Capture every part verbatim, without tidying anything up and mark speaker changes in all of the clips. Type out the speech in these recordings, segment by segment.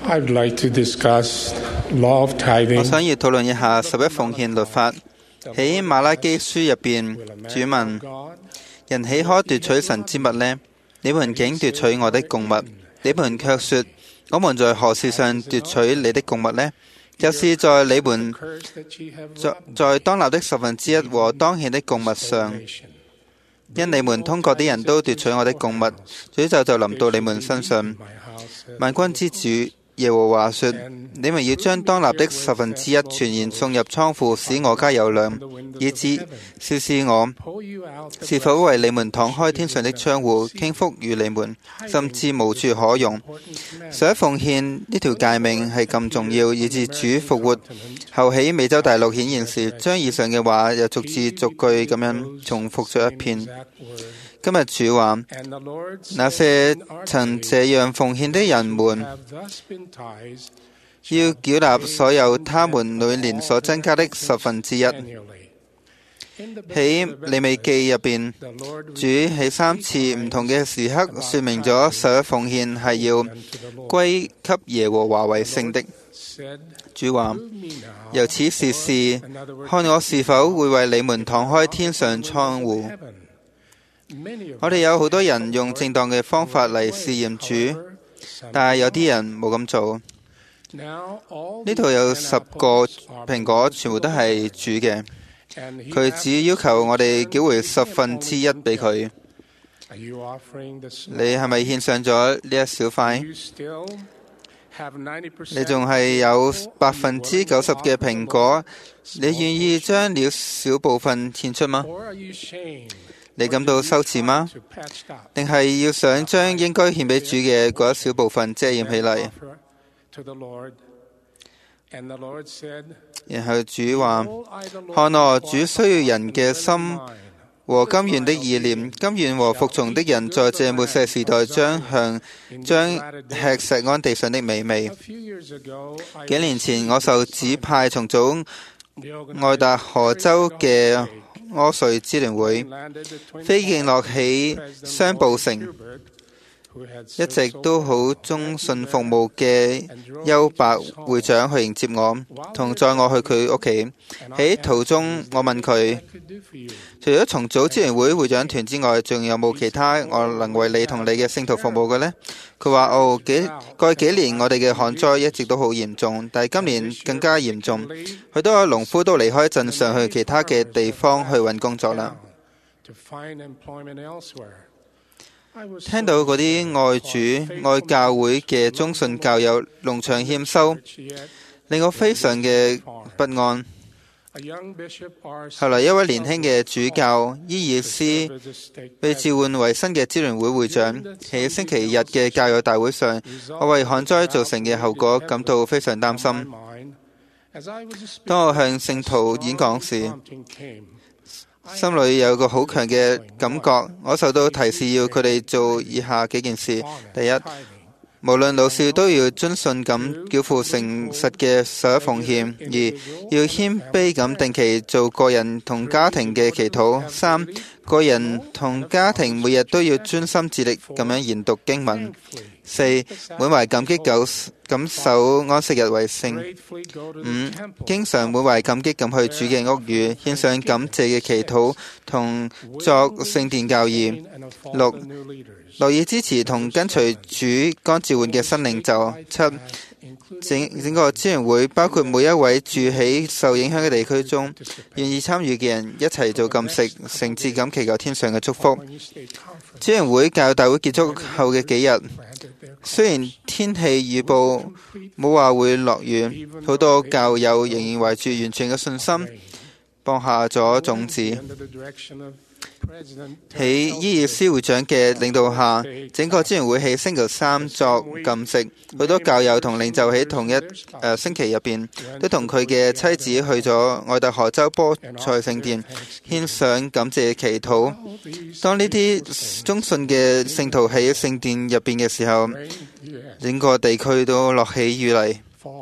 Speaker 1: I'd like to discuss law of tithing.
Speaker 2: 我想要討論一下十一奉獻律法。喺馬拉基書入邊，主問：人豈可奪取神之物呢？你們竟奪取我的供物，你們卻說：我們在何事上奪取你的供物呢？就是在你們在在當納的十分之一和當獻的供物上，因你們通過啲人都奪取我的供物，詛咒就臨到你們身上。萬軍之主耶和華說：你們要將當納的十分之一全然送入倉庫，使我家有糧，以致試試我是否為你們敞開天上的窗戶，傾福與你們，甚至無處可容。十一奉獻呢條誡命係咁重要，以致主復活後喺美洲大陸顯現時，將以上嘅話又逐字逐句咁樣重複咗一遍。今日主話：那些曾這樣奉獻的人們，要繳納所有他們每年所增加的十分之一。喺利未記入邊，主喺三次唔同嘅時刻說明咗十一奉獻係要歸給耶和華為聖的。主話：由此試試，看我是否會為你們敞開天上窗戶。我哋有好多人用正當嘅方法嚟試驗主，但係有啲人冇咁做。呢度有十個蘋果，全部都係主嘅，佢只要求我哋繳回十分之一俾佢。你係咪獻上咗呢一小塊？你仲係有百分之九十嘅蘋果，你願意將了小部分獻出嗎？你感到羞恥嗎？定係要想將應該獻俾主嘅嗰一小部分遮掩起嚟？然後主話：看我主需要人嘅心和甘願的意念，甘願和服從的人，在這末世時代將向將吃錫安地上的美味。幾年前，我受指派重組愛達荷州嘅柯瑞支聯會，飛競落起商報城，一直都好忠信服務嘅邱伯會長去迎接我，同載我去佢屋企。喺途中，我問佢：除咗重組支聯會會長團之外，仲有冇其他我能為你同你嘅聖徒服務嘅呢？佢話：哦，幾過去幾年我哋嘅旱災一直都好嚴重，但係今年更加嚴重，許多農夫都離開鎮上去其他嘅地方去揾工作啦。聽到嗰啲愛主愛教會嘅忠信教友農場欠收，令我非常嘅不安。後來一位年輕嘅主教伊爾斯被召喚為新嘅支聯會會長。喺星期日嘅教友大會上，我為旱災造成嘅後果感到非常擔心。當我向聖徒演講時，心裏有個好強嘅感覺，我受到提示要佢哋做以下幾件事。第一，無論老少都要遵信咁繳付誠實嘅十一奉獻；二，要謙卑咁定期做個人同家庭嘅祈禱；三，個人同家庭每日都要專心致力咁樣研讀經文；四，滿懷感激咁感受安息日為聖；五，經常滿懷感激咁去主嘅屋宇，獻上感謝嘅祈禱同作聖殿教義；六，樂意支持同跟隨主剛召喚嘅新領袖；七，整整個支聯會包括每一位住喺受影響嘅地區中願意參與嘅人一齊做禁食，誠摯咁祈求天上嘅祝福。支聯會教育大會結束後嘅幾日，雖然天氣預報冇話會落雨，好多教友仍然懷住完全嘅信心播下咗種子。喺伊爾斯會長嘅領導下，整個支聯會喺星期三作禁食。好多教友同領袖喺同一、呃、星期入邊，都同佢嘅妻子去咗愛達荷州波塞聖殿，獻上感謝祈禱。當呢啲忠信嘅聖徒喺聖殿入邊嘅時候，整個地區都落起雨嚟。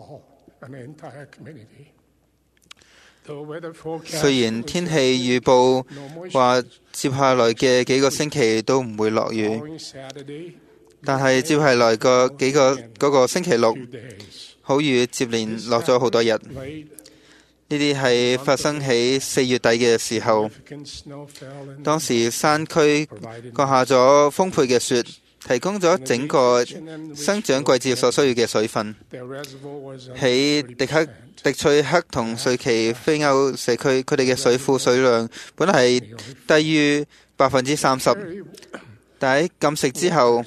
Speaker 2: 雖然天氣預報話接下來嘅幾個星期都唔會落雨， 但係接下來個幾個嗰個星期六，好雨接連落咗好多日。呢啲係發生喺四月底嘅時候，當時山區降下咗豐沛嘅雪，提供咗整個生長季節所需要嘅水分。喺迪克、迪翠克同瑞奇非歐社區，佢哋嘅水庫水量本來係低於百分之三十，但喺禁食之後，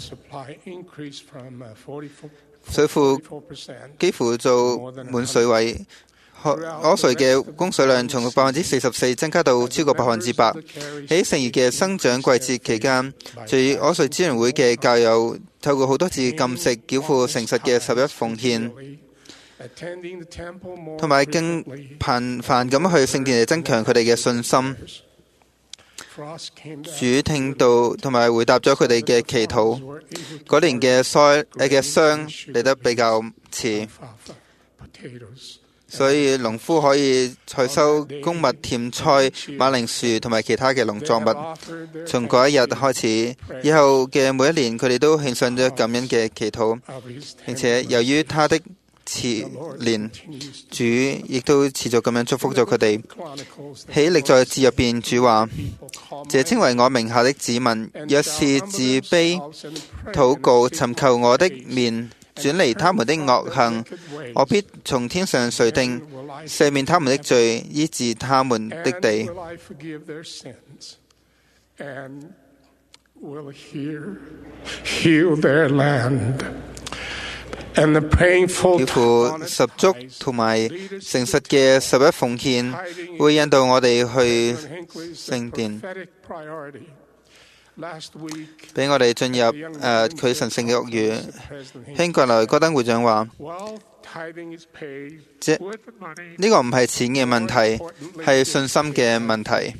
Speaker 2: 水庫幾乎做滿水位。柯瑞嘅供水量從百分之四十四增加到超過百分之百。喺聖月嘅生長季節期間，隨柯瑞支援會嘅教友透過好多次禁食，繳付誠實嘅十一奉獻，同埋更頻繁咁去聖殿嚟增強佢哋嘅信心。主聽到同埋回答咗佢哋嘅祈禱。嗰年嘅災誒嘅霜嚟得比較遲，所以農夫可以採收穀物、甜菜、馬鈴薯同埋其他嘅農作物。從嗰一日開始，以後嘅每一年，佢哋都獻上咗感恩嘅祈禱，並且由於他的慈憐，主亦都持續咁樣祝福咗佢哋。喺歷在志入邊，主話：這稱為我名下的子民，若是自卑、禱告、尋求我的面，轉離他們的惡行，我必從天上垂聽，赦免他們的罪，醫治他們的地。繳付十足同埋誠實嘅十一奉獻，會引導我哋去聖殿，俾我哋進入誒佢、呃、神聖嘅屋宇。興國來戈登會長話：即呢個唔係錢嘅問題，係信心嘅問題。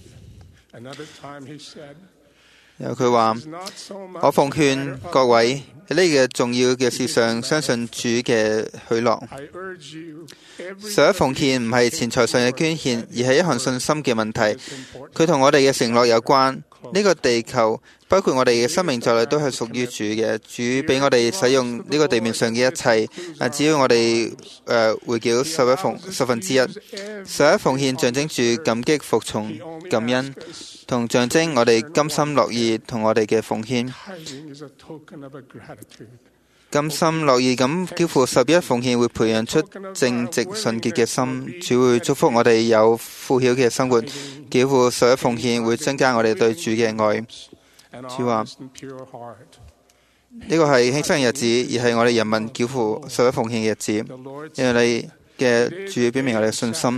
Speaker 2: 然後佢話：我奉勸各位喺呢個重要嘅事上，相信主嘅許諾。十一奉獻唔係錢財上嘅捐獻，而係一項信心嘅問題。佢同我哋嘅承諾有關。呢個地球，包括我哋嘅生命在內，都係屬於主嘅。主俾我哋使用呢個地面上嘅一切，啊，只要我哋誒回繳十一奉十分之一。十一奉獻象徵住感激、服從、感恩，同象徵我哋甘心樂意同我哋嘅奉獻。甘心樂意咁繳付十一奉獻，會培養出正直純潔嘅心。主會祝福我哋有富曉嘅生活。繳付十一奉獻會增加我哋對主嘅愛。主話：呢個係慶生嘅日子，而係我哋人民繳付十一奉獻嘅日子，因為你嘅主要表明我哋嘅信心。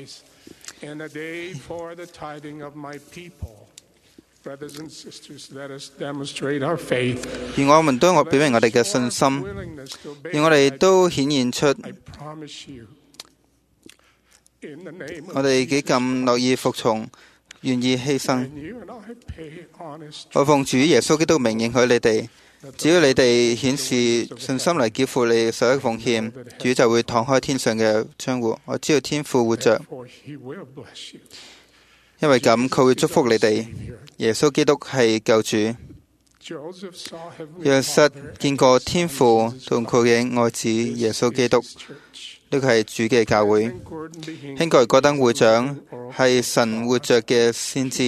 Speaker 2: 而我們都我表明我哋嘅信心，而我哋都顯現出我哋幾咁樂意服從，願意犧牲。我奉主耶穌基督名應許你哋，只要你哋顯示信心嚟繳付你嘅十一奉獻，主就會敞開天上嘅窗戶。我知道天父活着，因為咁佢會祝福你哋。耶穌基督係救主。約瑟見過天父同佢嘅愛子耶穌基督，呢個係主嘅教會。興國戈登會長係神活着嘅先知，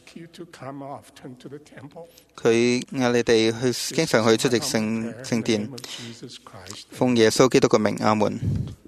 Speaker 2: 佢嗌你哋去經常去出席聖聖殿，奉耶穌基督嘅名，阿門。